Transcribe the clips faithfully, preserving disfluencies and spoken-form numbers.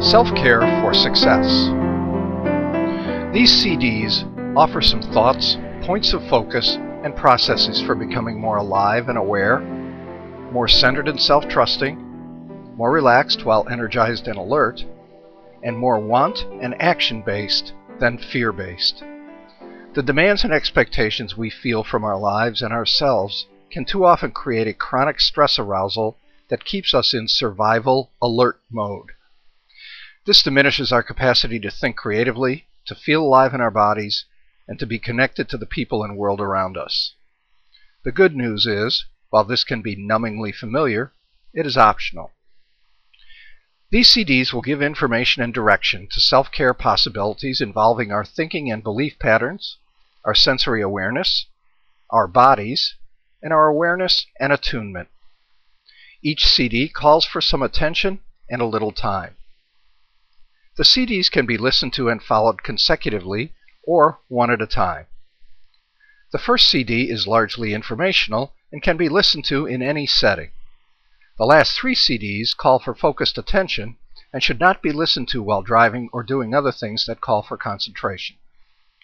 Self-Care for Success. These C Ds offer some thoughts, points of focus, and processes for becoming more alive and aware, more centered and self-trusting, more relaxed while energized and alert, and more want and action-based than fear-based. The demands and expectations we feel from our lives and ourselves can too often create a chronic stress arousal that keeps us in survival alert mode. This diminishes our capacity to think creatively, to feel alive in our bodies, and to be connected to the people and world around us. The good news is, while this can be numbingly familiar, it is optional. These C Ds will give information and direction to self-care possibilities involving our thinking and belief patterns, our sensory awareness, our bodies, and our awareness and attunement. Each C D calls for some attention and a little time. The C Ds can be listened to and followed consecutively or one at a time. The first C D is largely informational and can be listened to in any setting. The last three C Ds call for focused attention and should not be listened to while driving or doing other things that call for concentration.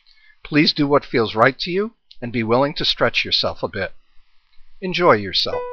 Please do what feels right to you and be willing to stretch yourself a bit. Enjoy yourself.